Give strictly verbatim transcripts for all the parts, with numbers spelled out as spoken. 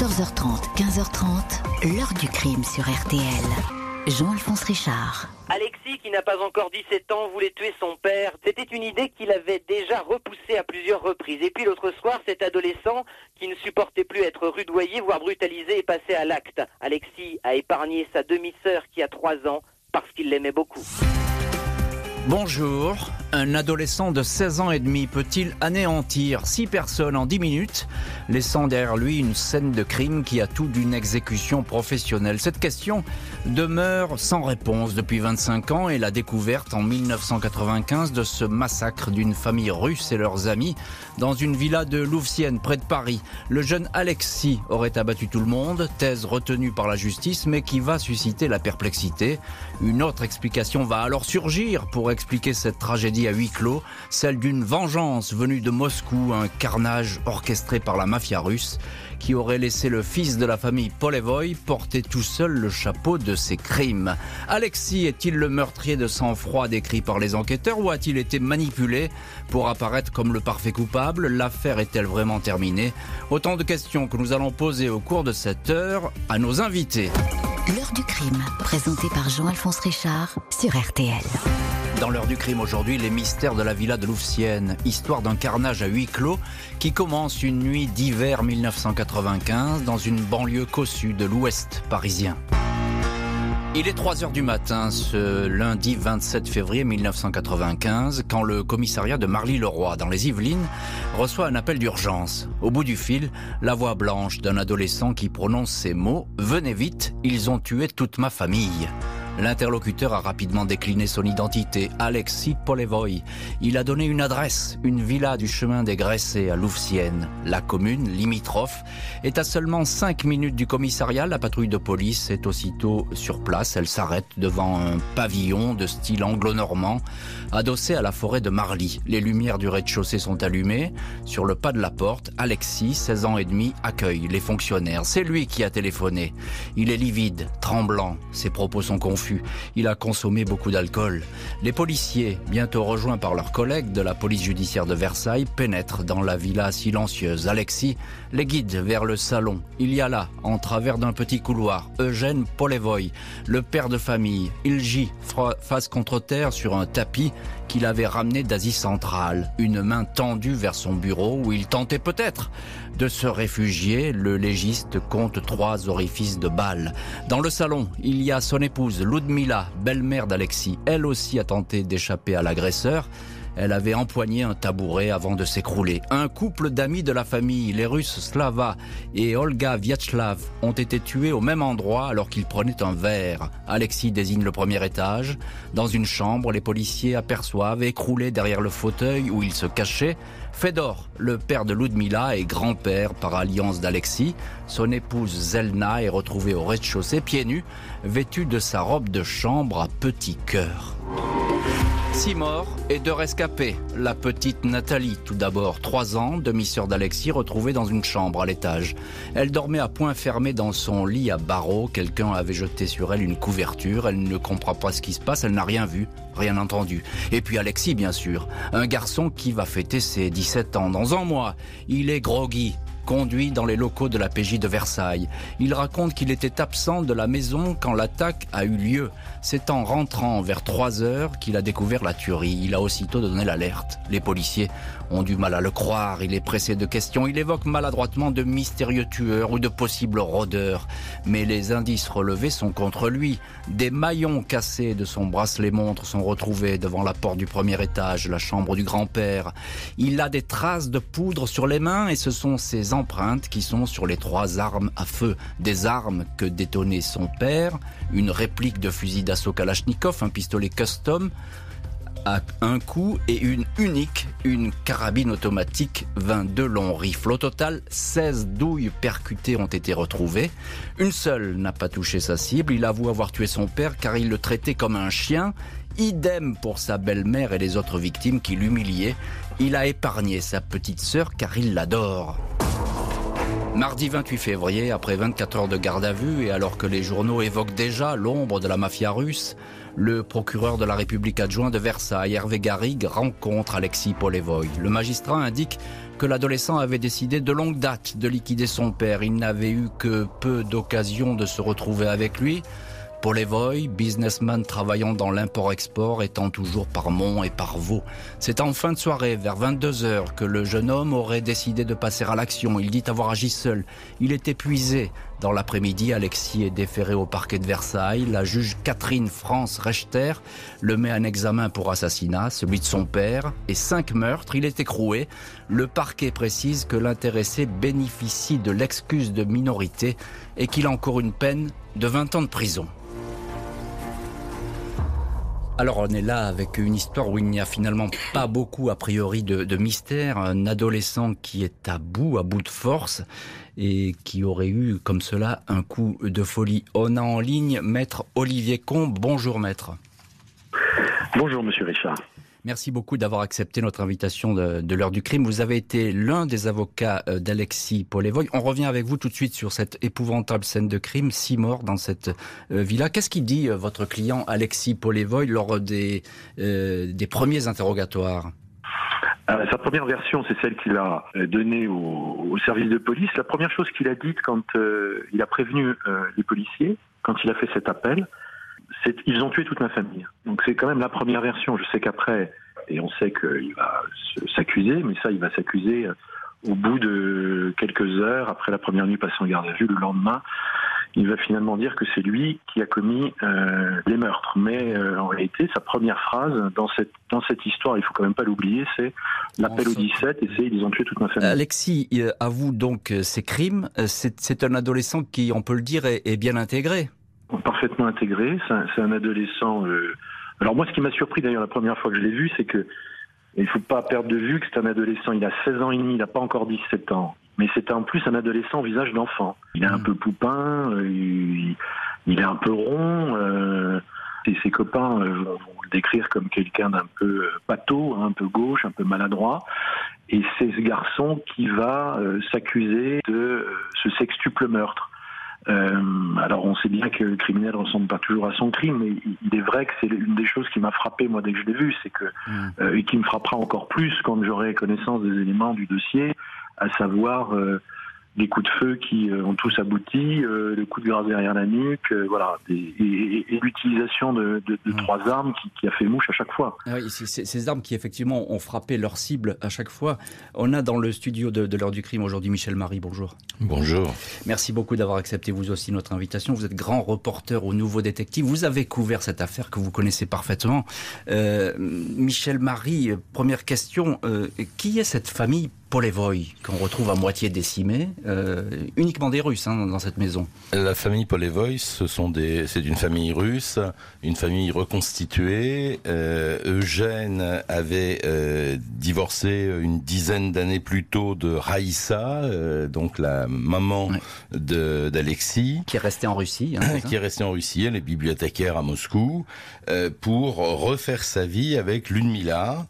quatorze heures trente, quinze heures trente, l'heure du crime sur R T L. Jean-Alphonse Richard. Alexis, qui n'a pas encore dix-sept ans, voulait tuer son père. C'était une idée qu'il avait déjà repoussée à plusieurs reprises. Et puis l'autre soir, cet adolescent qui ne supportait plus être rudoyé, voire brutalisé, est passé à l'acte. Alexis a épargné sa demi-sœur qui a trois ans parce qu'il l'aimait beaucoup. Bonjour, un adolescent de seize ans et demi peut-il anéantir six personnes en dix minutes, laissant derrière lui une scène de crime qui a tout d'une exécution professionnelle? Cette question demeure sans réponse depuis vingt-cinq ans et la découverte en mille neuf cent quatre-vingt-quinze de ce massacre d'une famille russe et leurs amis dans une villa de Louvciennes près de Paris. Le jeune Alexis aurait abattu tout le monde, thèse retenue par la justice mais qui va susciter la perplexité. Une autre explication va alors surgir pour expliquer cette tragédie à huis clos, celle d'une vengeance venue de Moscou, un carnage orchestré par la mafia russe qui aurait laissé le fils de la famille Polevoy porter tout seul le chapeau de ses crimes. Alexis est-il le meurtrier de sang-froid décrit par les enquêteurs ou a-t-il été manipulé pour apparaître comme le parfait coupable? L'affaire est-elle vraiment terminée? Autant de questions que nous allons poser au cours de cette heure à nos invités. L'heure du crime, présentée par Jean-Alphonse Richard sur R T L. Dans l'heure du crime aujourd'hui, les mystères de la villa de Louvciennes, histoire d'un carnage à huis clos qui commence une nuit d'hiver mille neuf cent quatre-vingt-quinze dans une banlieue cossue de l'ouest parisien. Il est trois heures du matin ce lundi vingt-sept février mille neuf cent quatre-vingt-quinze quand le commissariat de Marly-le-Roi dans les Yvelines reçoit un appel d'urgence. Au bout du fil, la voix blanche d'un adolescent qui prononce ces mots « Venez vite, ils ont tué toute ma famille ». L'interlocuteur a rapidement décliné son identité, Alexis Polevoy. Il a donné une adresse, une villa du chemin des Gressets à Louvciennes. La commune, limitrophe, est à seulement cinq minutes du commissariat. La patrouille de police est aussitôt sur place. Elle s'arrête devant un pavillon de style anglo-normand, adossé à la forêt de Marly. Les lumières du rez-de-chaussée sont allumées. Sur le pas de la porte, Alexis, seize ans et demi, accueille les fonctionnaires. C'est lui qui a téléphoné. Il est livide, tremblant. Ses propos sont confus. Il a consommé beaucoup d'alcool. Les policiers, bientôt rejoints par leurs collègues de la police judiciaire de Versailles, pénètrent dans la villa silencieuse. Alexis les guide vers le salon. Il y a là, en travers d'un petit couloir, Eugène Polevoy, le père de famille. Il gît face contre terre sur un tapis qu'il avait ramené d'Asie centrale. Une main tendue vers son bureau où il tentait peut-être de se réfugier. Le légiste compte trois orifices de balles. Dans le salon, il y a son épouse Ludmila, belle-mère d'Alexis. Elle aussi a tenté d'échapper à l'agresseur. Elle avait empoigné un tabouret avant de s'écrouler. Un couple d'amis de la famille, les Russes Slava et Olga Vyacheslav, ont été tués au même endroit alors qu'ils prenaient un verre. Alexis désigne le premier étage. Dans une chambre, les policiers aperçoivent, écroulé derrière le fauteuil où il se cachait, Fedor, le père de Ludmila et grand-père par alliance d'Alexis. Son épouse Zelna est retrouvée au rez-de-chaussée, pieds nus, vêtue de sa robe de chambre à petit cœur. Six morts et deux rescapés. La petite Nathalie, tout d'abord, trois ans, demi-sœur d'Alexis, retrouvée dans une chambre à l'étage. Elle dormait à poing fermé dans son lit à barreaux. Quelqu'un avait jeté sur elle une couverture. Elle ne comprend pas ce qui se passe, elle n'a rien vu, rien entendu. Et puis Alexis, bien sûr, un garçon qui va fêter ses dix-sept ans. Dans un mois, il est groggy, conduit dans les locaux de la P J de Versailles. Il raconte qu'il était absent de la maison quand l'attaque a eu lieu. C'est en rentrant vers trois heures qu'il a découvert la tuerie. Il a aussitôt donné l'alerte. Les policiers ont du mal à le croire. Il est pressé de questions. Il évoque maladroitement de mystérieux tueurs ou de possibles rôdeurs. Mais les indices relevés sont contre lui. Des maillons cassés de son bracelet-montre sont retrouvés devant la porte du premier étage, la chambre du grand-père. Il a des traces de poudre sur les mains et ce sont ses empreintes qui sont sur les trois armes à feu. Des armes que détenait son père, une réplique de fusil d'assaut Kalachnikov, un pistolet custom à un coup et une unique, une carabine automatique, vingt-deux longs rifles. Au total, seize douilles percutées ont été retrouvées. Une seule n'a pas touché sa cible. Il avoue avoir tué son père car il le traitait comme un chien. Idem pour sa belle-mère et les autres victimes qui l'humiliaient. Il a épargné sa petite sœur car il l'adore. Mardi vingt-huit février, après vingt-quatre heures de garde à vue et alors que les journaux évoquent déjà l'ombre de la mafia russe, le procureur de la République adjoint de Versailles, Hervé Garrigue, rencontre Alexis Polevoy. Le magistrat indique que l'adolescent avait décidé de longue date de liquider son père. Il n'avait eu que peu d'occasions de se retrouver avec lui. Polevoy, businessman travaillant dans l'import-export, étant toujours par Mont et par Vaux. C'est en fin de soirée, vers vingt-deux heures, que le jeune homme aurait décidé de passer à l'action. Il dit avoir agi seul. Il est épuisé. Dans l'après-midi, Alexis est déféré au parquet de Versailles. La juge Catherine France Rechter le met en examen pour assassinat, celui de son père, et cinq meurtres. Il est écroué. Le parquet précise que l'intéressé bénéficie de l'excuse de minorité et qu'il encourt une peine de vingt ans de prison. Alors on est là avec une histoire où il n'y a finalement pas beaucoup a priori de, de mystère. Un adolescent qui est à bout, à bout de force et qui aurait eu comme cela un coup de folie. On a en ligne Maître Olivier Combe. Bonjour Maître. Bonjour Monsieur Richard. Merci beaucoup d'avoir accepté notre invitation de, de l'heure du crime. Vous avez été l'un des avocats d'Alexis Polevoy. On revient avec vous tout de suite sur cette épouvantable scène de crime, six morts dans cette euh, villa. Qu'est-ce qu'il dit euh, votre client Alexis Polevoy lors des, euh, des premiers interrogatoires ? Euh, sa première version, c'est celle qu'il a donnée au, au service de police. La première chose qu'il a dite quand euh, il a prévenu euh, les policiers, quand il a fait cet appel, c'est « ils ont tué toute ma famille ». Donc c'est quand même la première version. Je sais qu'après, et on sait qu'il va s'accuser, mais ça, il va s'accuser au bout de quelques heures, après la première nuit passée en garde à vue, le lendemain, il va finalement dire que c'est lui qui a commis euh, les meurtres. Mais euh, en réalité, sa première phrase dans cette, dans cette histoire, il faut quand même pas l'oublier, c'est l'appel au dix-sept et c'est « ils ont tué toute ma famille ». Alexis avoue donc ces crimes. C'est, c'est un adolescent qui, on peut le dire, est, est bien intégré. Parfaitement intégré, c'est un, c'est un adolescent... Euh... Alors moi, ce qui m'a surpris d'ailleurs la première fois que je l'ai vu, c'est que il ne faut pas perdre de vue que c'est un adolescent, il a seize ans et demi, il n'a pas encore dix-sept ans. Mais c'est en plus un adolescent au visage d'enfant. Il est un peu poupin, euh, il, il est un peu rond, euh, et ses copains euh, vont, vont le décrire comme quelqu'un d'un peu pâteau, hein, un peu gauche, un peu maladroit. Et c'est ce garçon qui va euh, s'accuser de euh, ce sextuple meurtre. Euh, alors on sait bien que le criminel ne ressemble pas toujours à son crime, mais il est vrai que c'est une des choses qui m'a frappé moi dès que je l'ai vu, c'est que mmh. euh, et qui me frappera encore plus quand j'aurai connaissance des éléments du dossier, à savoir euh, les coups de feu qui euh, ont tous abouti, euh, le coup de grâce derrière la nuque, euh, voilà, et, et, et l'utilisation de, de, de mmh. trois armes qui, qui a fait mouche à chaque fois. Ah oui, c'est, c'est, ces armes qui effectivement ont frappé leur cible à chaque fois. On a dans le studio de, de l'heure du crime aujourd'hui Michel Marie, bonjour. Bonjour. Merci beaucoup d'avoir accepté vous aussi notre invitation. Vous êtes grand reporter au Nouveau Détective. Vous avez couvert cette affaire que vous connaissez parfaitement. Euh, Michel Marie, première question, euh, qui est cette famille Polevoy, qu'on retrouve à moitié décimée, euh, uniquement des Russes hein, dans cette maison? La famille Polevoy, ce sont des, c'est une famille russe, une famille reconstituée. Euh, Eugène avait euh, divorcé une dizaine d'années plus tôt de Raïssa, euh, donc la maman oui. de, d'Alexis. Qui est restée en Russie. Hein, qui est restée en Russie, elle est bibliothécaire à Moscou, euh, pour refaire sa vie avec Ludmila.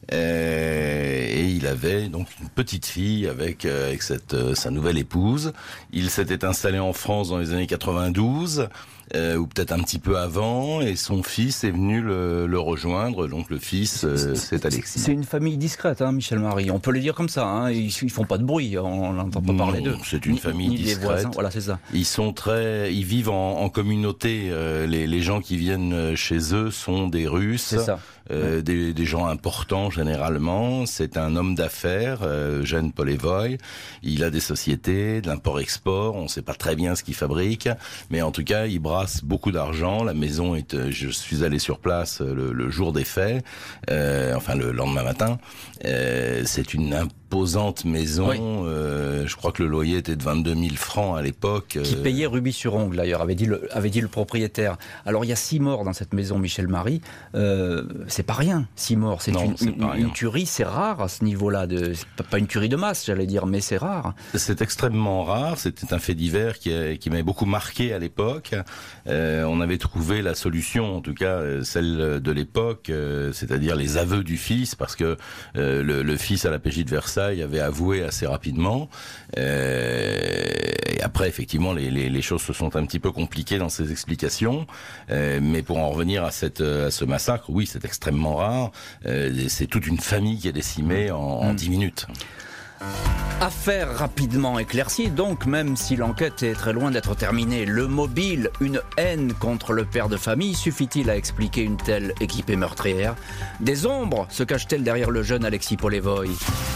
Euh, et il avait donc une petite fille avec, euh, avec cette, euh, sa nouvelle épouse. Il s'était installé en France dans les années quatre-vingt-douze, euh, ou peut-être un petit peu avant, et son fils est venu le, le rejoindre. Donc le fils, euh, c'est Alexis. C'est une famille discrète, hein, Michel Marie. On peut le dire comme ça. Hein. Ils, ils font pas de bruit. On n'entend pas non, parler d'eux. C'est une ni, famille ni discrète. Voisins. Voilà, c'est ça. Ils sont très, ils vivent en, en communauté. Euh, les, les gens qui viennent chez eux sont des Russes. C'est ça. Euh, ouais. des, des gens importants généralement. C'est un homme d'affaires, euh, Eugène Polevoy. Il a des sociétés, de l'import-export. On ne sait pas très bien ce qu'il fabrique, mais en tout cas, il brasse beaucoup d'argent. La maison est. Je suis allé sur place le, le jour des faits, euh, enfin le lendemain matin. Euh, c'est une imposante maison. Oui. Euh, je crois que le loyer était de vingt-deux mille francs à l'époque. Qui payait rubis sur ongle d'ailleurs, avait dit le, avait dit le propriétaire. Alors il y a six morts dans cette maison, Michel Marie. Euh, c'est pas rien, six morts. C'est, non, une, c'est une, une tuerie, c'est rare à ce niveau-là. De, c'est pas une tuerie de masse, j'allais dire, mais c'est rare. C'est extrêmement rare. C'était un fait divers qui, a, qui m'avait beaucoup marqué à l'époque. Euh, on avait trouvé la solution, en tout cas celle de l'époque, euh, c'est-à-dire les aveux du fils, parce que euh, le, le fils à la P J de Versailles Versailles avait avoué assez rapidement. Euh, et après, effectivement, les, les, les choses se sont un petit peu compliquées dans ses explications. Euh, mais pour en revenir à, cette, à ce massacre, oui, c'est extrêmement rare. Euh, c'est toute une famille qui est décimée en, en dix minutes. Affaire rapidement éclaircie, donc, même si l'enquête est très loin d'être terminée. Le mobile, une haine contre le père de famille, suffit-il à expliquer une telle équipée meurtrière ? Des ombres se cachent-elles derrière le jeune Alexis Polevoï ?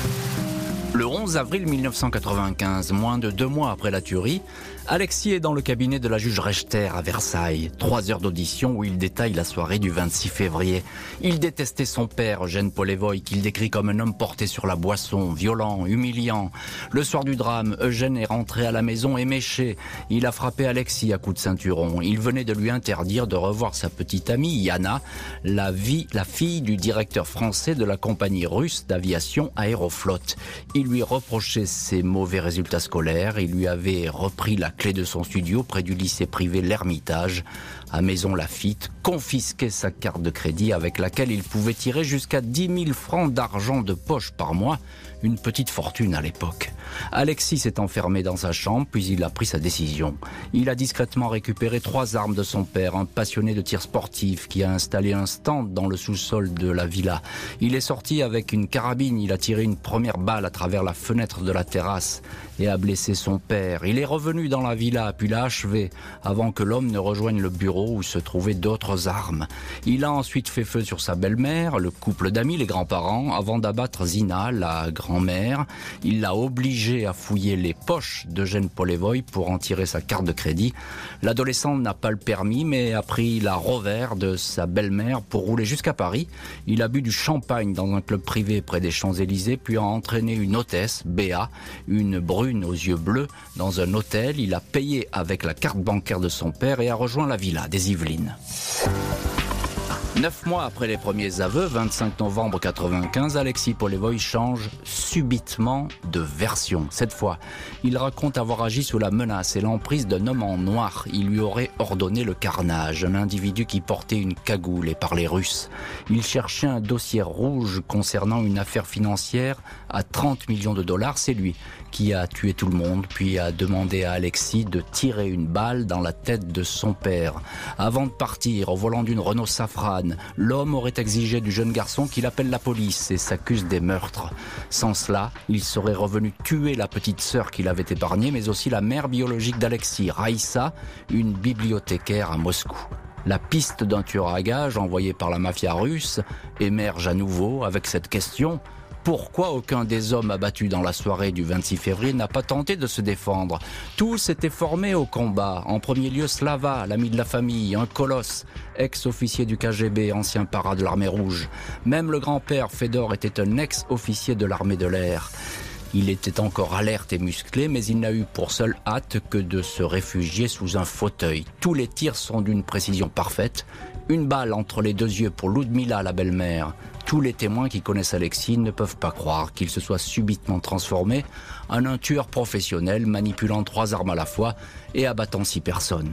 Le onze avril mille neuf cent quatre-vingt-quinze, moins de deux mois après la tuerie, Alexis est dans le cabinet de la juge Rechter à Versailles. Trois heures d'audition où il détaille la soirée du vingt-six février. Il détestait son père, Eugène Polevoï, qu'il décrit comme un homme porté sur la boisson, violent, humiliant. Le soir du drame, Eugène est rentré à la maison éméché. Il a frappé Alexis à coups de ceinturon. Il venait de lui interdire de revoir sa petite amie, Yana, la, vie, la fille du directeur français de la compagnie russe d'aviation Aeroflot. Il lui reprochait ses mauvais résultats scolaires. Il lui avait repris la clé de son studio près du lycée privé L'Ermitage, à Maison Lafitte, confisqué sa carte de crédit avec laquelle il pouvait tirer jusqu'à dix mille francs d'argent de poche par mois, une petite fortune à l'époque. Alexis s'est enfermé dans sa chambre, puis il a pris sa décision. Il a discrètement récupéré trois armes de son père, un passionné de tir sportif qui a installé un stand dans le sous-sol de la villa. Il est sorti avec une carabine, il a tiré une première balle à travers la fenêtre de la terrasse et a blessé son père. Il est revenu dans la villa, puis l'a achevé, avant que l'homme ne rejoigne le bureau où se trouvaient d'autres armes. Il a ensuite fait feu sur sa belle-mère, le couple d'amis, les grands-parents, avant d'abattre Zina, la grand-mère. Il l'a obligée à fouiller les poches d'Eugène Polevoï pour en tirer sa carte de crédit. L'adolescent n'a pas le permis, mais a pris la Rover de sa belle-mère pour rouler jusqu'à Paris. Il a bu du champagne dans un club privé près des Champs-Élysées, puis a entraîné une hôtesse, Béa, une brune aux yeux bleus, dans un hôtel. Il a payé avec la carte bancaire de son père et a rejoint la villa des Yvelines. Neuf mois après les premiers aveux, vingt-cinq novembre quatre-vingt-quinze, Alexis Polevoï change subitement de version. Cette fois, il raconte avoir agi sous la menace et l'emprise d'un homme en noir. Il lui aurait ordonné le carnage, un individu qui portait une cagoule et parlait russe. Il cherchait un dossier rouge concernant une affaire financière à trente millions de dollars. C'est lui qui a tué tout le monde, puis a demandé à Alexis de tirer une balle dans la tête de son père. Avant de partir, au volant d'une Renault Safran, l'homme aurait exigé du jeune garçon qu'il appelle la police et s'accuse des meurtres. Sans cela, il serait revenu tuer la petite sœur qu'il avait épargnée, mais aussi la mère biologique d'Alexis, Raïssa, une bibliothécaire à Moscou. La piste d'un tueur à gages envoyé par la mafia russe émerge à nouveau avec cette question: pourquoi aucun des hommes abattus dans la soirée du vingt-six février n'a pas tenté de se défendre ? Tous étaient formés au combat. En premier lieu, Slava, l'ami de la famille, un colosse, ex-officier du K G B, ancien para de l'armée rouge. Même le grand-père, Fédor, était un ex-officier de l'armée de l'air. Il était encore alerte et musclé, mais il n'a eu pour seule hâte que de se réfugier sous un fauteuil. Tous les tirs sont d'une précision parfaite. Une balle entre les deux yeux pour Ludmila, la belle-mère. Tous les témoins qui connaissent Alexis ne peuvent pas croire qu'il se soit subitement transformé en un tueur professionnel manipulant trois armes à la fois et abattant six personnes.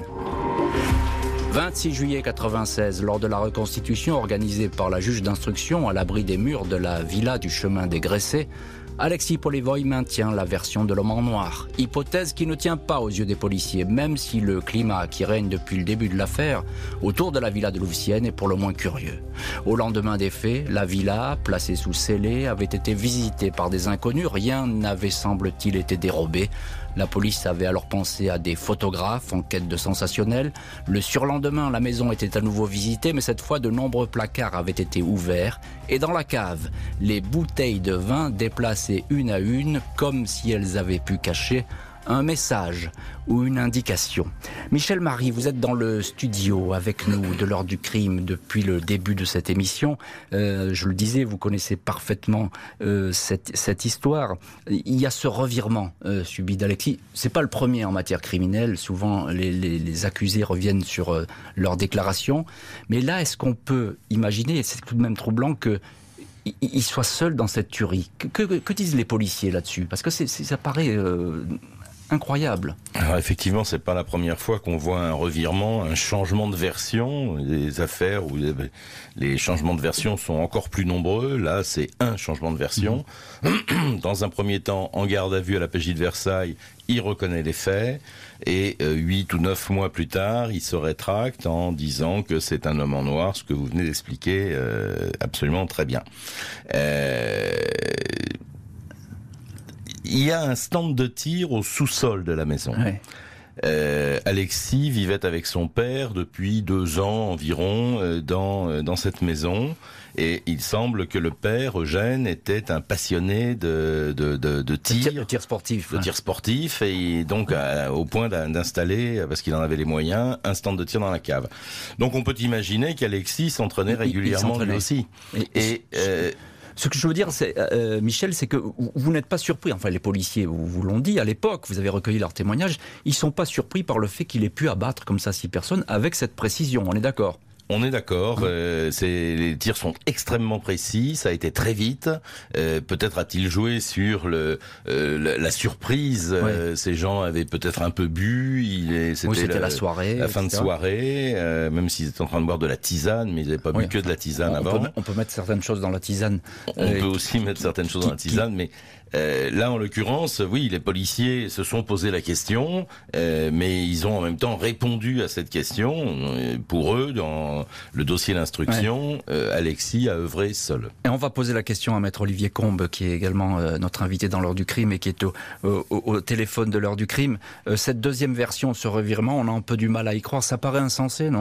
vingt-six juillet quatre-vingt-seize, lors de la reconstitution organisée par la juge d'instruction à l'abri des murs de la villa du chemin des Gressets, Alexis Polevoï maintient la version de l'homme en noir, hypothèse qui ne tient pas aux yeux des policiers, même si le climat qui règne depuis le début de l'affaire autour de la villa de Louvciennes est pour le moins curieux. Au lendemain des faits, la villa, placée sous scellé, avait été visitée par des inconnus, rien n'avait semble-t-il été dérobé. La police avait alors pensé à des photographes en quête de sensationnel. Le surlendemain, la maison était à nouveau visitée, mais cette fois, de nombreux placards avaient été ouverts. Et dans la cave, les bouteilles de vin déplacées une à une, comme si elles avaient pu cacher un message ou une indication. Michel Marie, vous êtes dans le studio avec nous de l'heure du crime depuis le début de cette émission. Euh, je le disais, vous connaissez parfaitement euh, cette, cette histoire. Il y a ce revirement euh, subi d'Alexis. C'est pas le premier en matière criminelle. Souvent, les, les, les accusés reviennent sur euh, leurs déclarations. Mais là, est-ce qu'on peut imaginer, et c'est tout de même troublant, que il soit seul dans cette tuerie. Que, que, que disent les policiers là-dessus ? Parce que c'est, c'est, ça paraît euh, incroyable. Alors effectivement, c'est pas la première fois qu'on voit un revirement, un changement de version. Des affaires où les changements de version sont encore plus nombreux. Là, c'est un changement de version. Mmh. Dans un premier temps, en garde à vue à la P J de Versailles, il reconnaît les faits. Et huit ou neuf mois plus tard, il se rétracte en disant que c'est un homme en noir, ce que vous venez d'expliquer euh, absolument très bien. Euh... Il y a un stand de tir au sous-sol de la maison. Ouais. Euh, Alexis vivait avec son père depuis deux ans environ euh, dans euh, dans cette maison, et il semble que le père Eugène était un passionné de de de, de tir, de tir sportif, de ouais. tir sportif, et donc à, au point d'installer, parce qu'il en avait les moyens, un stand de tir dans la cave. Donc on peut imaginer qu'Alexis s'entraînait il, régulièrement il lui aussi. Et, et euh, Ce que je veux dire, c'est, euh, Michel, c'est que vous, vous n'êtes pas surpris, enfin les policiers vous, vous l'ont dit à l'époque, vous avez recueilli leurs témoignages, ils ne sont pas surpris par le fait qu'il ait pu abattre comme ça six personnes avec cette précision, on est d'accord ? On est d'accord, euh, c'est, les tirs sont extrêmement précis, ça a été très vite, euh, peut-être a-t-il joué sur le, euh, la, la surprise, ouais. euh, ces gens avaient peut-être un peu bu, il est, c'était, oui, c'était la, la soirée, la fin de soirée, euh, même s'ils étaient en train de boire de la tisane, mais ils n'avaient pas oui. bu que de la tisane on avant. Peut, on peut mettre certaines choses dans la tisane. On euh, peut aussi mettre certaines choses qui, dans la tisane, qui... mais... Euh, là, en l'occurrence, oui, les policiers se sont posé la question, euh, mais ils ont en même temps répondu à cette question. Pour eux, dans le dossier d'instruction, ouais. euh, Alexis a œuvré seul. Et on va poser la question à Maître Olivier Combe, qui est également euh, notre invité dans l'heure du crime et qui est au, au, au téléphone de l'heure du crime. Euh, cette deuxième version, ce revirement, on a un peu du mal à y croire. Ça paraît insensé, non ?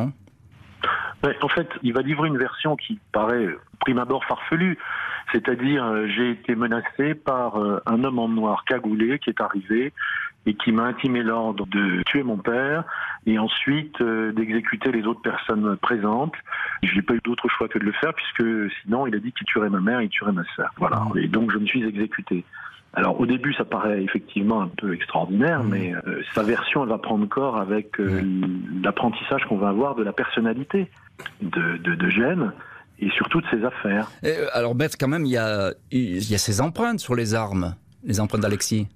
Ouais, en fait, il va livrer une version qui paraît, prime abord, farfelue. C'est-à-dire, euh, j'ai été menacé par euh, un homme en noir cagoulé qui est arrivé et qui m'a intimé l'ordre de tuer mon père et ensuite euh, d'exécuter les autres personnes présentes. Je n'ai pas eu d'autre choix que de le faire puisque sinon il a dit qu'il tuerait ma mère et il tuerait ma sœur. Voilà. Et donc je me suis exécuté. Alors au début ça paraît effectivement un peu extraordinaire, mmh. mais euh, sa version elle va prendre corps avec euh, mmh. l'apprentissage qu'on va avoir de la personnalité de, de, de Gênes. Et surtout de ses affaires. Et alors, Maître, quand même, il y a, il y a ses empreintes sur les armes, les empreintes d'Alexis.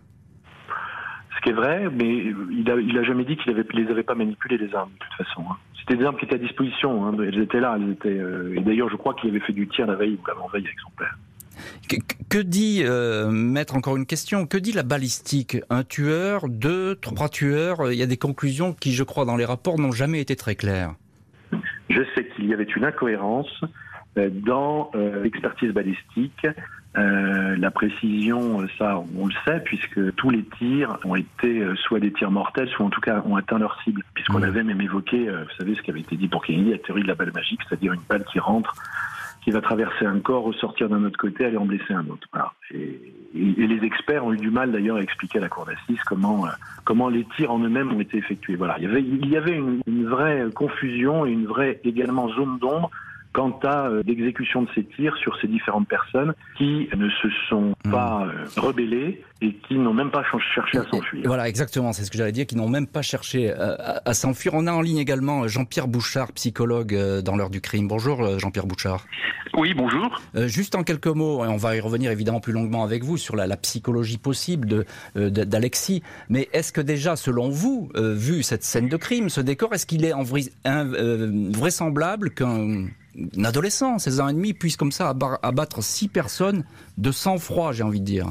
Ce qui est vrai, mais il a, il a jamais dit qu'il avait, les avait pas manipulées, les armes, de toute façon. Hein. C'était des armes qui étaient à disposition, hein. Elles étaient là, elles étaient... Euh, et d'ailleurs, je crois qu'il avait fait du tir la veille ou l'avant-veille avec son père. Que, que dit, euh, Maître, encore une question, que dit la balistique ? Un tueur, deux, trois tueurs, il y a des conclusions qui, je crois, dans les rapports, n'ont jamais été très claires. Je sais qu'il y avait une incohérence dans euh, l'expertise balistique. Euh, la précision, ça, on le sait, puisque tous les tirs ont été euh, soit des tirs mortels, soit en tout cas ont atteint leur cible. Puisqu'on mmh. avait même évoqué, euh, vous savez, ce qui avait été dit pour Kennedy, la théorie de la balle magique, c'est-à-dire une balle qui rentre, qui va traverser un corps, ressortir d'un autre côté, aller en blesser un autre. Voilà. Et, et, et les experts ont eu du mal d'ailleurs à expliquer à la cour d'assises comment euh, comment les tirs en eux-mêmes ont été effectués. Voilà, il y avait il y avait une, une vraie confusion et une vraie également zone d'ombre quant à euh, l'exécution de ces tirs sur ces différentes personnes qui ne se sont mmh. pas euh, rebellées et qui n'ont même pas cherché à s'enfuir. Voilà, exactement, c'est ce que j'allais dire, qui n'ont même pas cherché euh, à, à s'enfuir. On a en ligne également Jean-Pierre Bouchard, psychologue euh, dans l'heure du crime. Bonjour Jean-Pierre Bouchard. Oui, bonjour. Euh, juste en quelques mots, et on va y revenir évidemment plus longuement avec vous sur la, la psychologie possible de, euh, de, d'Alexis, mais est-ce que déjà, selon vous, euh, vu cette scène de crime, ce décor, est-ce qu'il est en vri- un, euh, vraisemblable qu'un un adolescent, seize ans et demi, puisse comme ça abattre six personnes de sang-froid, j'ai envie de dire?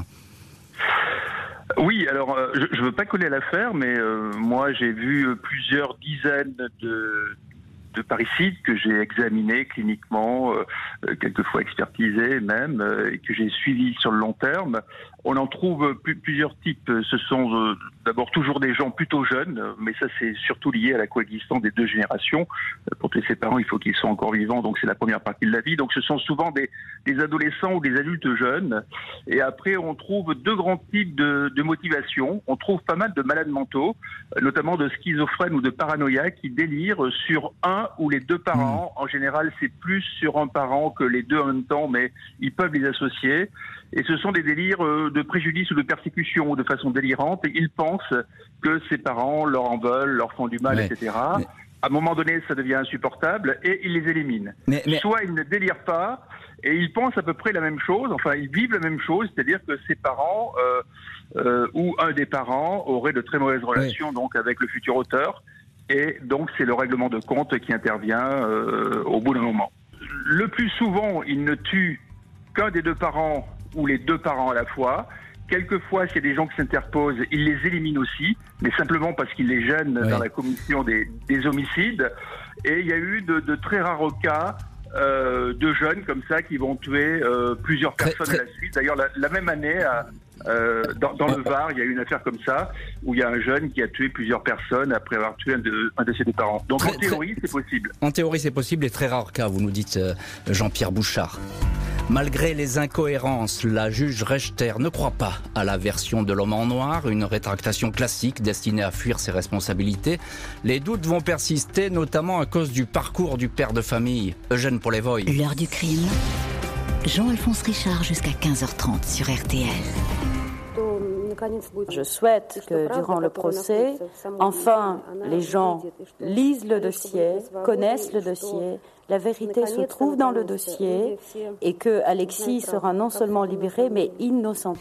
Oui, alors euh, je ne veux pas coller à l'affaire, mais euh, moi j'ai vu plusieurs dizaines de, de parricides que j'ai examinés cliniquement, euh, quelquefois expertisés même, euh, et que j'ai suivis sur le long terme. On en trouve plus, plusieurs types. Ce sont euh, d'abord toujours des gens plutôt jeunes, mais ça c'est surtout lié à la coexistence des deux générations. Pour tuer ses parents, il faut qu'ils soient encore vivants, donc c'est la première partie de la vie. Donc ce sont souvent des, des adolescents ou des adultes jeunes. Et après, on trouve deux grands types de, de motivation. On trouve pas mal de malades mentaux, notamment de schizophrènes ou de paranoïaques qui délirent sur un ou les deux parents. En général, c'est plus sur un parent que les deux en même temps, mais ils peuvent les associer. Et ce sont des délires de préjudice ou de persécution de façon délirante. Et ils pensent que ses parents leur en veulent, leur font du mal, mais, et cetera. Mais... À un moment donné, ça devient insupportable et ils les éliminent. Mais, mais... Soit ils ne délirent pas et ils pensent à peu près la même chose, enfin ils vivent la même chose, c'est-à-dire que ses parents euh, euh, où un des parents aurait de très mauvaises relations oui. donc avec le futur auteur. Et donc, c'est le règlement de compte qui intervient euh, au bout d'un moment. Le plus souvent, il ne tue qu'un des deux parents ou les deux parents à la fois. Quelquefois, s'il y a des gens qui s'interposent, il les élimine aussi, mais simplement parce qu'il les gêne oui. dans la commission des, des homicides. Et il y a eu de, de très rares cas euh, de jeunes comme ça qui vont tuer euh, plusieurs personnes très, très... à la suite. D'ailleurs, la, la même année... À, Euh, dans, dans le Var, il y a eu une affaire comme ça, où il y a un jeune qui a tué plusieurs personnes après avoir tué un de, un de ses deux parents. Donc très, en théorie, très, c'est possible. En théorie, c'est possible, et très rare cas, vous nous dites euh, Jean-Pierre Bouchard. Malgré les incohérences, la juge Rechter ne croit pas à la version de l'homme en noir, une rétractation classique destinée à fuir ses responsabilités. Les doutes vont persister, notamment à cause du parcours du père de famille, Eugène Polivoy. L'heure du crime. Jean-Alphonse Richard jusqu'à quinze heures trente sur R T L. Je souhaite que durant le procès, enfin, les gens lisent le dossier, connaissent le dossier, la vérité se trouve dans le dossier et que Alexis sera non seulement libéré, mais innocenté.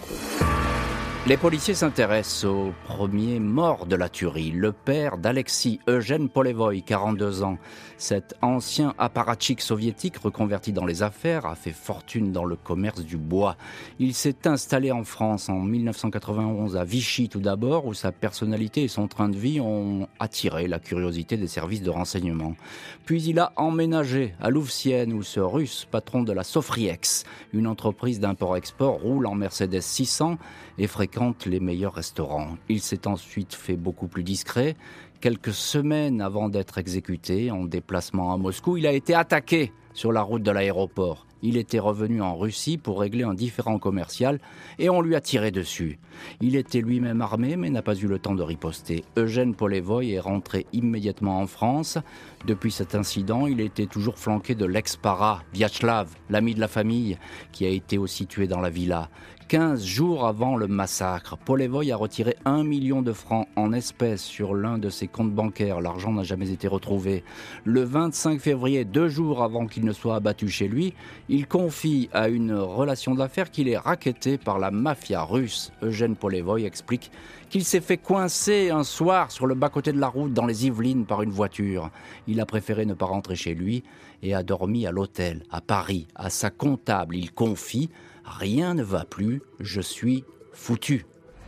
Les policiers s'intéressent au premier mort de la tuerie, le père d'Alexis, Eugène Polivoy, quarante-deux ans. Cet ancien apparatchik soviétique reconverti dans les affaires a fait fortune dans le commerce du bois. Il s'est installé en France en dix-neuf cent quatre-vingt-onze, à Vichy tout d'abord, où sa personnalité et son train de vie ont attiré la curiosité des services de renseignement. Puis il a emménagé à Louvciennes, où ce Russe, patron de la Sofriex, une entreprise d'import-export, roule en Mercedes six cents et fréquente les meilleurs restaurants. Il s'est ensuite fait beaucoup plus discret. Quelques semaines avant d'être exécuté en déplacement à Moscou, il a été attaqué sur la route de l'aéroport. Il était revenu en Russie pour régler un différend commercial et on lui a tiré dessus. Il était lui-même armé mais n'a pas eu le temps de riposter. Eugène Polivoy est rentré immédiatement en France. Depuis cet incident, il était toujours flanqué de l'ex-para, Vyacheslav, l'ami de la famille, qui a été aussi tué dans la villa. quinze jours avant le massacre, Polivoy a retiré un million de francs en espèces sur l'un de ses comptes bancaires. L'argent n'a jamais été retrouvé. Le vingt-cinq février, deux jours avant qu'il ne soit abattu chez lui, il confie à une relation d'affaires qu'il est racketté par la mafia russe. Eugène Polivoy explique qu'il s'est fait coincer un soir sur le bas-côté de la route dans les Yvelines par une voiture. Il a préféré ne pas rentrer chez lui et a dormi à l'hôtel, à Paris. À sa comptable, il confie « Rien ne va plus, je suis foutu ».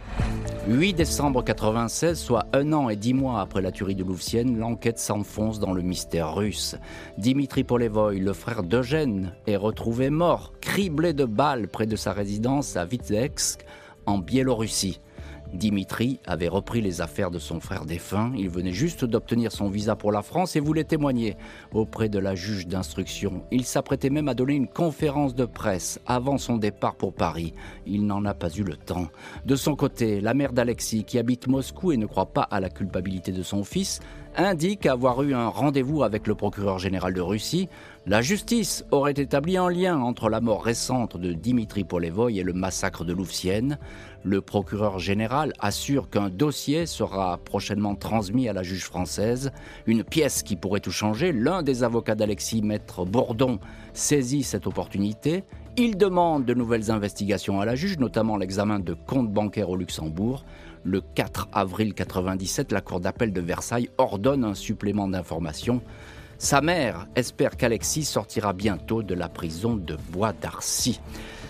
huit décembre quatre-vingt-seize, soit un an et dix mois après la tuerie de Louvciennes, l'enquête s'enfonce dans le mystère russe. Dimitri Polivoy, le frère d'Eugène, est retrouvé mort, criblé de balles près de sa résidence à Vitebsk, en Biélorussie. Dimitri avait repris les affaires de son frère défunt. Il venait juste d'obtenir son visa pour la France et voulait témoigner auprès de la juge d'instruction. Il s'apprêtait même à donner une conférence de presse avant son départ pour Paris. Il n'en a pas eu le temps. De son côté, la mère d'Alexis, qui habite Moscou et ne croit pas à la culpabilité de son fils, indique avoir eu un rendez-vous avec le procureur général de Russie. La justice aurait établi un lien entre la mort récente de Dimitri Polivoy et le massacre de Louvciennes. Le procureur général assure qu'un dossier sera prochainement transmis à la juge française. Une pièce qui pourrait tout changer. L'un des avocats d'Alexis, maître Bourdon, saisit cette opportunité. Il demande de nouvelles investigations à la juge, notamment l'examen de comptes bancaires au Luxembourg. Le quatre avril quatre-vingt-dix-sept, la cour d'appel de Versailles ordonne un supplément d'informations. Sa mère espère qu'Alexis sortira bientôt de la prison de Bois d'Arcy.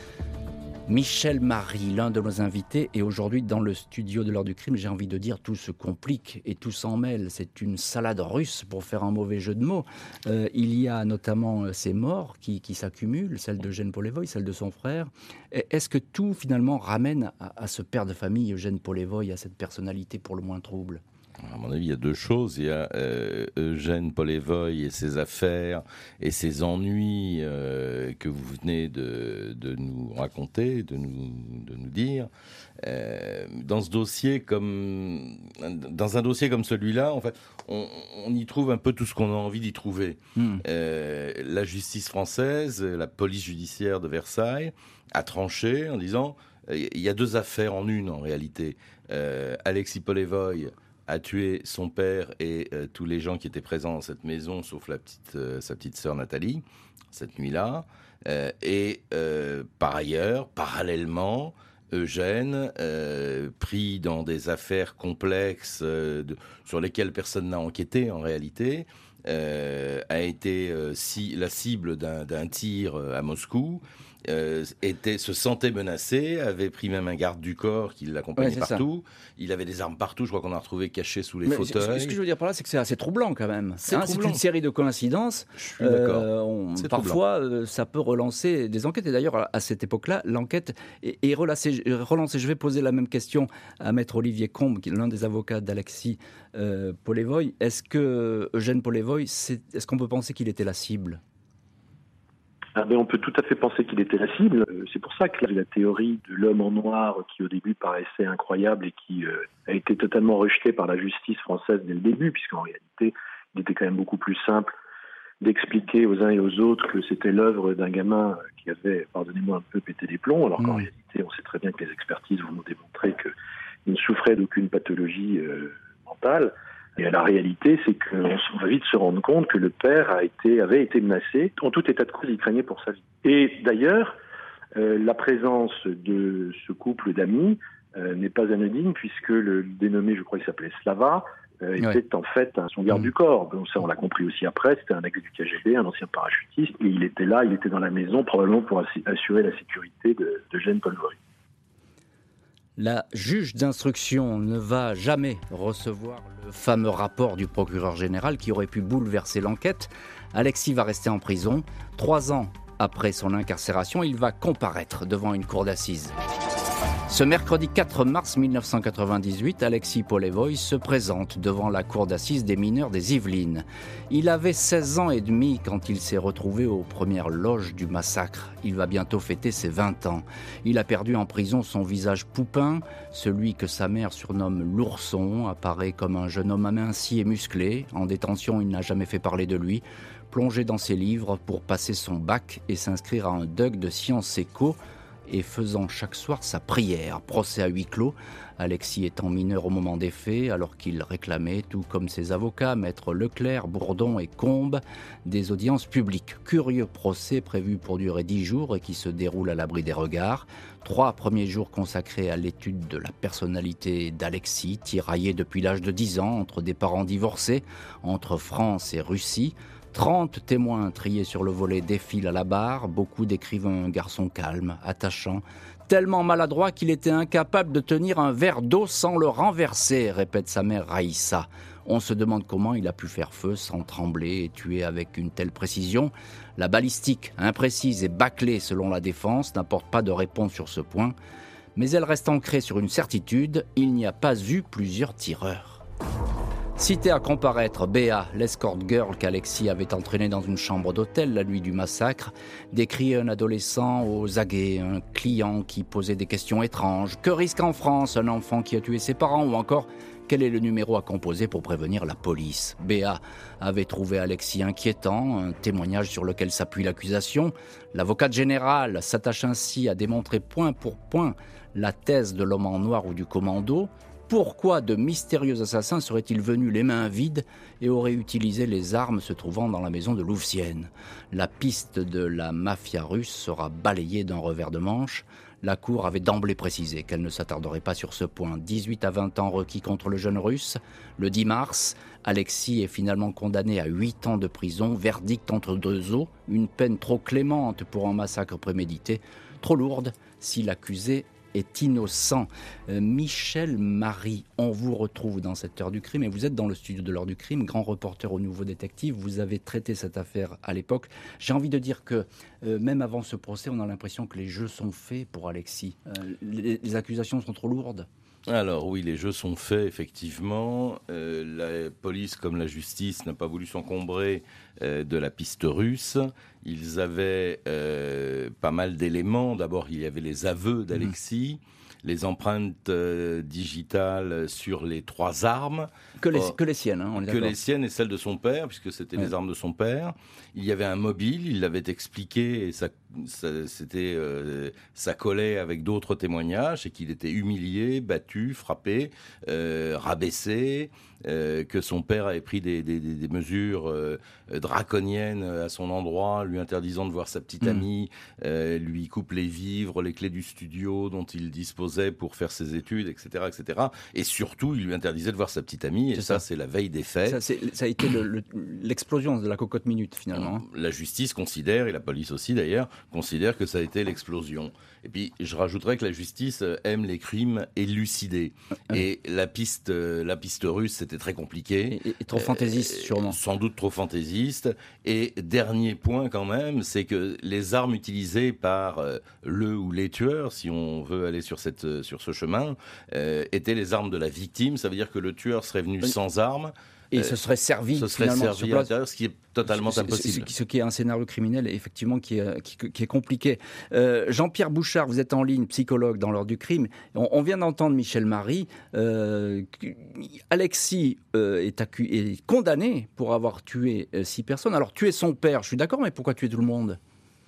Michel Marie, l'un de nos invités, est aujourd'hui dans le studio de l'heure du crime. J'ai envie de dire, tout se complique et tout s'en mêle. C'est une salade russe, pour faire un mauvais jeu de mots. Euh, il y a notamment euh, ces morts qui, qui s'accumulent, celle d'Eugène Polivoy, celle de son frère. Et est-ce que tout, finalement, ramène à, à ce père de famille, Eugène Polivoy, à cette personnalité pour le moins trouble ? À mon avis, il y a deux choses. Il y a euh, Eugène Polivoy et ses affaires et ses ennuis euh, que vous venez de, de nous raconter, de nous, de nous dire. Euh, dans ce dossier, comme dans un dossier comme celui-là, en fait, on, on y trouve un peu tout ce qu'on a envie d'y trouver. Mmh. Euh, la justice française, la police judiciaire de Versailles a tranché en disant il y a deux affaires en une en réalité. Euh, Alexis Polivoy a tué son père et euh, tous les gens qui étaient présents dans cette maison, sauf la petite, euh, sa petite sœur Nathalie, cette nuit-là. Euh, et euh, par ailleurs, parallèlement, Eugène, euh, pris dans des affaires complexes euh, de, sur lesquelles personne n'a enquêté en réalité, euh, a été euh, si, la cible d'un, d'un tir à Moscou. Euh, était, se sentait menacé, avait pris même un garde du corps qui l'accompagnait ouais, partout. Ça. Il avait des armes partout, je crois qu'on a retrouvé cachées sous les Mais fauteuils. Ce que je veux dire par là, c'est que c'est assez troublant quand même. C'est, hein, troublant. c'est une série de coïncidences. Je suis d'accord. Euh, on, parfois, euh, ça peut relancer des enquêtes. Et d'ailleurs, à, à cette époque-là, l'enquête est, est relancée, relancée. Je vais poser la même question à Maître Olivier Combe, qui est l'un des avocats d'Alexis euh, Polevoy. Est-ce que Eugène Polevoy, c'est, est-ce qu'on peut penser qu'il était la cible ? Ah ben on peut tout à fait penser qu'il était la cible. C'est pour ça que la théorie de l'homme en noir, qui au début paraissait incroyable et qui euh, a été totalement rejetée par la justice française dès le début, puisqu'en réalité, il était quand même beaucoup plus simple d'expliquer aux uns et aux autres que c'était l'œuvre d'un gamin qui avait, pardonnez-moi, un peu pété les plombs, alors qu'en mmh. réalité, on sait très bien que les expertises vont nous démontrer qu'il ne souffrait d'aucune pathologie euh, mentale. Et la réalité, c'est qu'on va vite se rendre compte que le père a été, avait été menacé. En tout état de cause, il craignait pour sa vie. Et d'ailleurs, euh, la présence de ce couple d'amis euh, n'est pas anodine, puisque le dénommé, je crois qu'il s'appelait Slava, euh, était ouais. en fait un, son garde mmh. du corps. Donc ça, on l'a compris aussi après, c'était un ex du K G B, un ancien parachutiste, et il était là, il était dans la maison, probablement pour assurer la sécurité de, de Eugène Polevoy. La juge d'instruction ne va jamais recevoir le fameux rapport du procureur général qui aurait pu bouleverser l'enquête. Alexis va rester en prison. Trois ans après son incarcération, il va comparaître devant une cour d'assises. Ce mercredi quatre mars mille neuf cent quatre-vingt-dix-huit, Alexis Polevoy se présente devant la cour d'assises des mineurs des Yvelines. Il avait seize ans et demi quand il s'est retrouvé aux premières loges du massacre. Il va bientôt fêter ses vingt ans. Il a perdu en prison son visage poupin. Celui que sa mère surnomme l'ourson apparaît comme un jeune homme aminci et musclé. En détention, il n'a jamais fait parler de lui. Plongé dans ses livres pour passer son bac et s'inscrire à un D U G de sciences éco, et faisant chaque soir sa prière. Procès à huis clos, Alexis étant mineur au moment des faits, alors qu'il réclamait, tout comme ses avocats, maîtres Leclerc, Bourdon et Combe, des audiences publiques. Curieux procès prévu pour durer dix jours et qui se déroule à l'abri des regards. Trois premiers jours consacrés à l'étude de la personnalité d'Alexis, tiraillé depuis l'âge de dix ans entre des parents divorcés, entre France et Russie. trente témoins triés sur le volet défilent à la barre. Beaucoup décrivent un garçon calme, attachant, tellement maladroit qu'il était incapable de tenir un verre d'eau sans le renverser, répète sa mère Raïssa. On se demande comment il a pu faire feu sans trembler et tuer avec une telle précision. La balistique, imprécise et bâclée selon la défense, n'apporte pas de réponse sur ce point. Mais elle reste ancrée sur une certitude, il n'y a pas eu plusieurs tireurs. Cité à comparaître, Béa, l'escort girl qu'Alexis avait entraînée dans une chambre d'hôtel la nuit du massacre, décrit un adolescent aux aguets, un client qui posait des questions étranges. Que risque en France un enfant qui a tué ses parents? Ou encore, quel est le numéro à composer pour prévenir la police? Béa avait trouvé Alexis inquiétant, un témoignage sur lequel s'appuie l'accusation. L'avocate générale s'attache ainsi à démontrer point pour point la thèse de l'homme en noir ou du commando. Pourquoi de mystérieux assassins seraient-ils venus les mains vides et auraient utilisé les armes se trouvant dans la maison de Louvcienne? La piste de la mafia russe sera balayée d'un revers de manche. La Cour avait d'emblée précisé qu'elle ne s'attarderait pas sur ce point. dix-huit à vingt ans requis contre le jeune russe. Le dix mars, Alexis est finalement condamné à huit ans de prison. Verdict entre deux eaux. Une peine trop clémente pour un massacre prémédité. Trop lourde si l'accusé est innocent. Euh, Michel Marie, on vous retrouve dans cette heure du crime et vous êtes dans le studio de l'heure du crime, grand reporter au Nouveau Détective. Vous avez traité cette affaire à l'époque. J'ai envie de dire que euh, même avant ce procès, on a l'impression que les jeux sont faits pour Alexis. Euh, les, les accusations sont trop lourdes. Alors oui, les jeux sont faits, effectivement. Euh, la police, comme la justice, n'a pas voulu s'encombrer euh, de la piste russe. Ils avaient euh, pas mal d'éléments. D'abord, il y avait les aveux d'Alexis, mmh. les empreintes euh, digitales sur les trois armes. Que les, oh, que les siennes, hein, on est Que d'accord. les siennes et celles de son père, puisque c'était ouais. les armes de son père. Il y avait un mobile, il l'avait expliqué, et ça, ça, c'était, euh, ça collait avec d'autres témoignages, et qu'il était humilié, battu, frappé, euh, rabaissé, euh, que son père avait pris des, des, des mesures euh, draconiennes à son endroit, lui interdisant de voir sa petite Mmh. amie, euh, lui coupe les vivres, les clés du studio dont il disposait pour faire ses études, et cetera, et cetera. Et surtout, il lui interdisait de voir sa petite amie. Et C'est ça, ça. c'est la veille des faits. Ça, c'est- ça a été le- le- l'explosion de la cocotte minute, finalement. hein. La justice considère, et la police aussi d'ailleurs, considère que ça a été l'explosion. Et puis, je rajouterais que la justice euh, aime les crimes élucidés. Et la piste, euh, la piste russe, c'était très compliqué. Et, et trop fantaisiste, Euh, sûrement. Sans doute trop fantaisiste. Et dernier point quand même, c'est que les armes utilisées par euh, le ou les tueurs, si on veut aller sur, cette, euh, sur ce chemin, euh, étaient les armes de la victime. Ça veut dire que le tueur serait venu Oui. sans armes. Et euh, ce serait servi, Ce serait finalement, sur servi à place. l'intérieur, ce qui est totalement Ce- ce- impossible. Ce, ce qui est un scénario criminel, effectivement, qui est, qui, qui est compliqué. Euh, Jean-Pierre Bouchard, vous êtes en ligne, psychologue dans l'heure du crime. On, on vient d'entendre Michel Marie. Euh, Alexis euh, est, accu- est condamné pour avoir tué euh, six personnes. Alors, tuer son père, je suis d'accord, mais pourquoi tuer tout le monde ?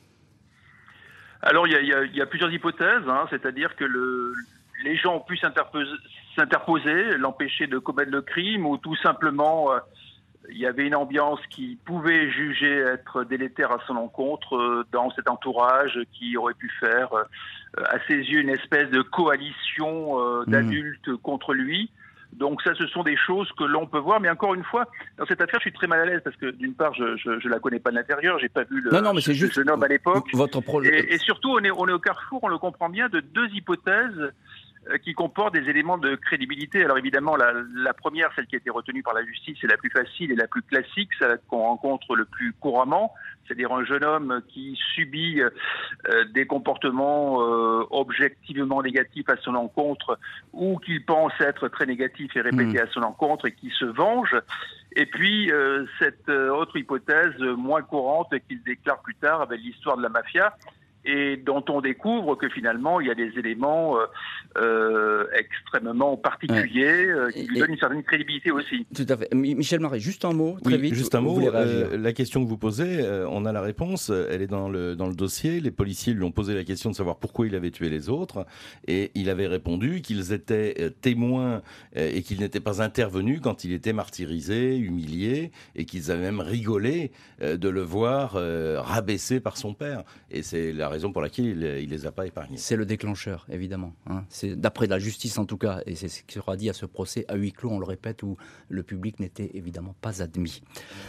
Alors, il y a, il y a- il y a plusieurs hypothèses, hein, c'est-à-dire que le, les gens ont pu s'interposer, s'interposer, l'empêcher de commettre le crime, ou tout simplement, euh, il y avait une ambiance qui pouvait juger être délétère à son encontre euh, dans cet entourage qui aurait pu faire, euh, à ses yeux, une espèce de coalition euh, d'adultes contre lui. Donc ça, ce sont des choses que l'on peut voir. Mais encore une fois, dans cette affaire, je suis très mal à l'aise parce que d'une part, je je, je la connais pas de l'intérieur, j'ai pas vu le, Non, non, mais c'est le juste jeune homme à l'époque. votre projet. Et, et surtout, on est, on est au carrefour, on le comprend bien, de deux hypothèses euh, qui comportent des éléments de crédibilité. Alors évidemment, la, la première, celle qui a été retenue par la justice, c'est la plus facile et la plus classique, celle qu'on rencontre le plus couramment, c'est-à-dire un jeune homme qui subit euh, des comportements euh, objectivement négatifs à son encontre ou qu'il pense être très négatifs et répétés Mmh. à son encontre et qui se venge. Et puis, euh, cette euh, autre hypothèse euh, moins courante qu'il déclare plus tard avec l'histoire de la mafia, et dont on découvre que finalement il y a des éléments euh, euh, extrêmement particuliers euh, qui lui Et- donnent une certaine crédibilité aussi. Tout à fait. Mi- Michel Marie, juste un mot, très Oui, vite. juste un vous mot. voulez réagir euh, la question que vous posez, euh, on a la réponse. euh, Elle est dans le dans le dossier. Les policiers lui ont posé la question de savoir pourquoi il avait tué les autres, et il avait répondu qu'ils étaient euh, témoins euh, et qu'ils n'étaient pas intervenus quand il était martyrisé, humilié, et qu'ils avaient même rigolé euh, de le voir euh, rabaissé par son père. Et c'est la raison pour laquelle il, il les a pas épargnés. C'est le déclencheur, évidemment. hein. C'est d'après la justice en tout cas, et c'est ce qui sera dit à ce procès à huis clos, on le répète, où le public n'était évidemment pas admis.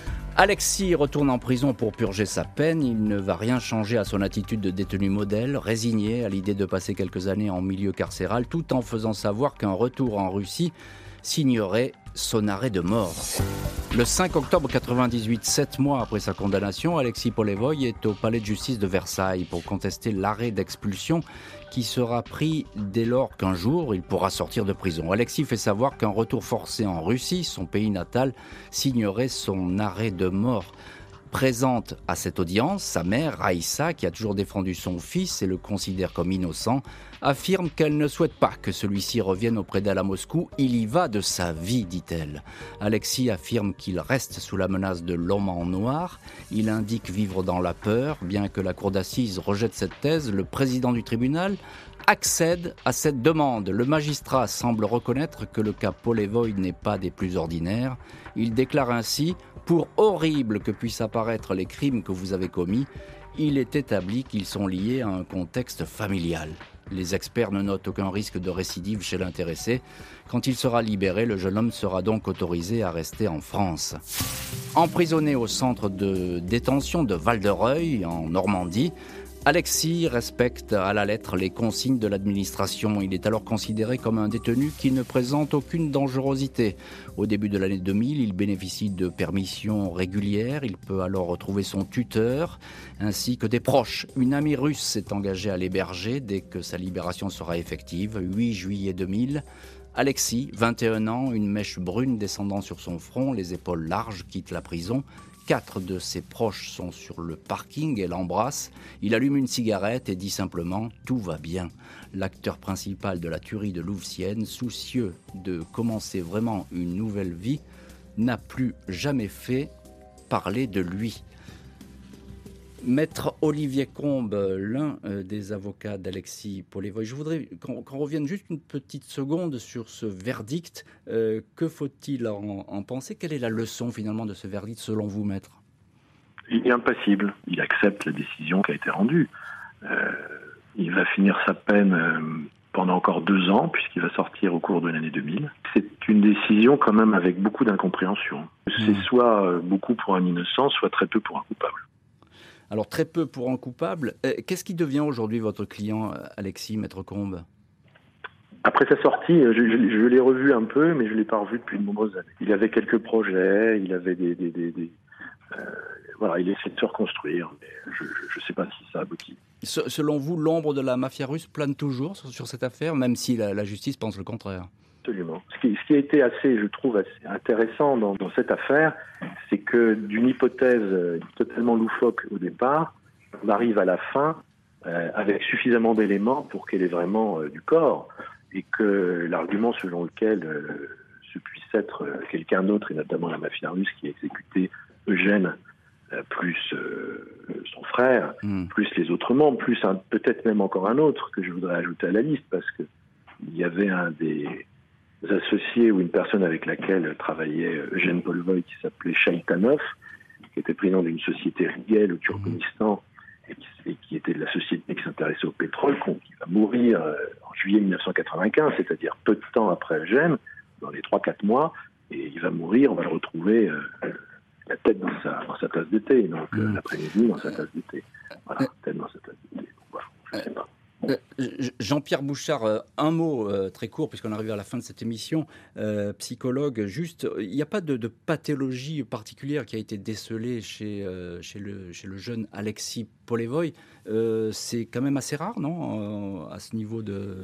Alexis retourne en prison pour purger sa peine. Il ne va rien changer à son attitude de détenu modèle, résigné à l'idée de passer quelques années en milieu carcéral, tout en faisant savoir qu'un retour en Russie signerait son arrêt de mort. Le cinq octobre quatre-vingt-dix-huit, sept mois après sa condamnation, Alexis Polevoy est au palais de justice de Versailles pour contester l'arrêt d'expulsion qui sera pris dès lors qu'un jour il pourra sortir de prison. Alexis fait savoir qu'un retour forcé en Russie, son pays natal, signerait son arrêt de mort. Présente à cette audience, sa mère, Raïssa, qui a toujours défendu son fils et le considère comme innocent, affirme qu'elle ne souhaite pas que celui-ci revienne auprès d'elle à Moscou. Il y va de sa vie, dit-elle. Alexis affirme qu'il reste sous la menace de l'homme en noir. Il indique vivre dans la peur. Bien que la cour d'assises rejette cette thèse, le président du tribunal accède à cette demande. Le magistrat semble reconnaître que le cas Polevoy n'est pas des plus ordinaires. Il déclare ainsi « Pour horrible que puissent apparaître les crimes que vous avez commis, il est établi qu'ils sont liés à un contexte familial. » Les experts ne notent aucun risque de récidive chez l'intéressé. Quand il sera libéré, le jeune homme sera donc autorisé à rester en France. Emprisonné au centre de détention de Val-de-Reuil, en Normandie, Alexis respecte à la lettre les consignes de l'administration. Il est alors considéré comme un détenu qui ne présente aucune dangerosité. Au début de l'année deux mille, il bénéficie de permissions régulières. Il peut alors retrouver son tuteur ainsi que des proches. Une amie russe s'est engagée à l'héberger dès que sa libération sera effective. huit juillet deux mille. Alexis, vingt et un ans, une mèche brune descendant sur son front, les épaules larges, quitte la prison. Quatre de ses proches sont sur le parking et l'embrassent. Il allume une cigarette et dit simplement « Tout va bien ». L'acteur principal de la tuerie de Louvciennes, soucieux de commencer vraiment une nouvelle vie, n'a plus jamais fait parler de lui. Maître Olivier Combe, l'un des avocats d'Alexis Polevoy, je voudrais qu'on, qu'on revienne juste une petite seconde sur ce verdict. Euh, que faut-il en, en penser ? Quelle est la leçon finalement de ce verdict selon vous, maître ? Il est impassible. Il accepte la décision qui a été rendue. Euh, il va finir sa peine euh, pendant encore deux ans, puisqu'il va sortir au cours de l'année deux mille. C'est une décision quand même avec beaucoup d'incompréhension. C'est mmh. soit euh, beaucoup pour un innocent, soit très peu pour un coupable. Alors très peu pour un coupable. Euh, qu'est-ce qui devient aujourd'hui votre client, Alexis, Maître Combe ? Après sa sortie, je, je, je l'ai revu un peu, mais je ne l'ai pas revu depuis de nombreuses années. Il avait quelques projets, il avait des... des, des, des euh, voilà, il essaie de se reconstruire, mais je ne sais pas si ça aboutit. Selon vous, l'ombre de la mafia russe plane toujours sur, sur cette affaire, même si la, la justice pense le contraire ? Absolument. Ce qui, ce qui a été assez, je trouve, assez intéressant dans, dans cette affaire, c'est que d'une hypothèse totalement loufoque au départ, on arrive à la fin euh, avec suffisamment d'éléments pour qu'elle ait vraiment euh, du corps, et que l'argument selon lequel euh, ce puisse être euh, quelqu'un d'autre, et notamment la mafia russe qui a exécuté Eugène, euh, plus euh, son frère, mmh. plus les autres membres, plus un, peut-être même encore un autre que je voudrais ajouter à la liste, parce que il y avait un des associés ou une personne avec laquelle travaillait Eugène Polivoy qui s'appelait Chaïtanov, qui était président d'une société Rigel au Turkménistan et qui, et qui était de la société qui s'intéressait au pétrole, qui va mourir en juillet mille neuf cent quatre-vingt-quinze, c'est-à-dire peu de temps après Eugène, dans les trois quatre mois, et il va mourir, on va le retrouver euh, la tête dans sa, dans sa tasse de thé, donc euh, l'après-midi dans sa tasse de thé. Voilà, tête dans sa tasse de thé. Donc, voilà, je ne sais pas. Euh, Jean-Pierre Bouchard, euh, un mot euh, très court, puisqu'on arrive à la fin de cette émission. Euh, psychologue, juste, il n'y a pas de, de pathologie particulière qui a été décelée chez, euh, chez, le, chez le jeune Alexis Polivoy. Euh, c'est quand même assez rare, non, euh, à ce niveau de...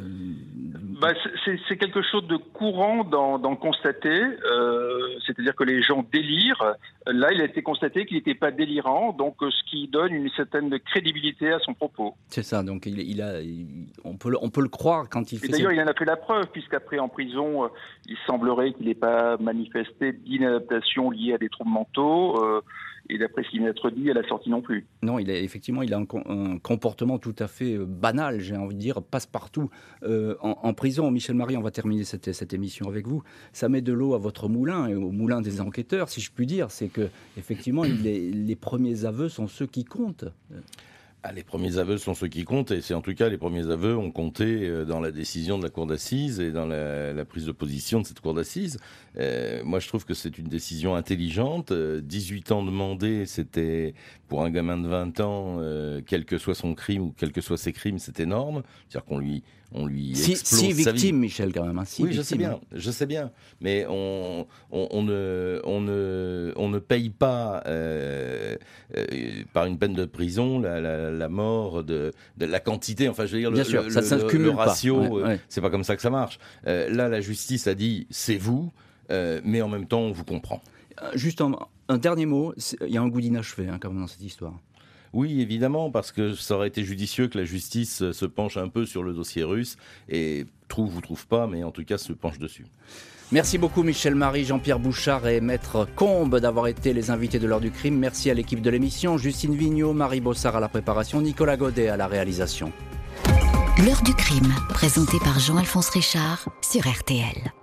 Bah, c'est, c'est quelque chose de courant d'en, d'en constater, euh, c'est-à-dire que les gens délirent. Là, il a été constaté qu'il n'était pas délirant, donc ce qui donne une certaine crédibilité à son propos. C'est ça, donc il, il a, il, on, peut, on peut le croire quand il fait... Et d'ailleurs, ses... il en a fait la preuve, puisqu'après, en prison, euh, il semblerait qu'il n'ait pas manifesté d'inadaptation liée à des troubles mentaux, euh, et d'après ce qui vient d'être dit, à la sortie non plus. Non, il a, effectivement, il a un, un comportement tout à fait banal, j'ai envie de dire, passe-partout. Euh, en, en prison, Michel Marie, on va terminer cette, cette émission avec vous. Ça met de l'eau à votre moulin et au moulin des enquêteurs, si je puis dire. C'est que, effectivement, les, les premiers aveux sont ceux qui comptent. Ah, les premiers aveux sont ceux qui comptent, et c'est en tout cas les premiers aveux ont compté dans la décision de la cour d'assises et dans la, la prise de position de cette cour d'assises. Euh, moi, je trouve que c'est une décision intelligente. dix-huit ans demandés, c'était pour un gamin de vingt ans, euh, quel que soit son crime ou quels que soient ses crimes, c'est énorme. C'est-à-dire qu'on lui, on lui si, explose si sa vie. victime, Michel, quand même. Hein, si oui, victime. je sais bien, je sais bien. Mais on, on, on ne, on ne, on ne paye pas euh, euh, par une peine de prison la, la, la mort de, de la quantité. Enfin, je veux dire, bien le, sûr, le, ça, ça le, le le ratio, ouais, ouais. c'est pas comme ça que ça marche. Euh, là, la justice a dit, c'est vous. Euh, mais en même temps, on vous comprend. Juste un, un dernier mot, il y a un goût d'inachevé hein, quand même dans cette histoire. Oui, évidemment, parce que ça aurait été judicieux que la justice se penche un peu sur le dossier russe et trouve ou trouve pas, mais en tout cas se penche dessus. Merci beaucoup Michel Marie, Jean-Pierre Bouchard et Maître Combe d'avoir été les invités de l'heure du crime. Merci à l'équipe de l'émission, Justine Vignot, Marie Bossard à la préparation, Nicolas Godet à la réalisation. L'heure du crime, présentée par Jean-Alphonse Richard sur R T L.